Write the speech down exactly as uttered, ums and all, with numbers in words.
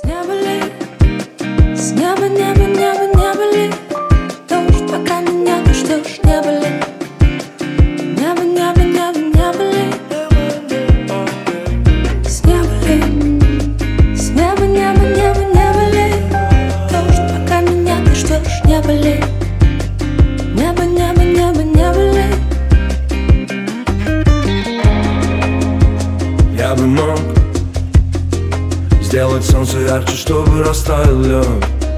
неба ли, с неба, неба, неба, неба ли, дождь, пока меня ты ждешь, неба ли, небо, небо, небо, неба ли, с неба ли, с неба, неба, неба, неба ли, дождь, пока меня ты ждешь, неба ли, небо, небо, небо, неба ли. Я бы мог сделать солнце ярче, чтобы растаял лед.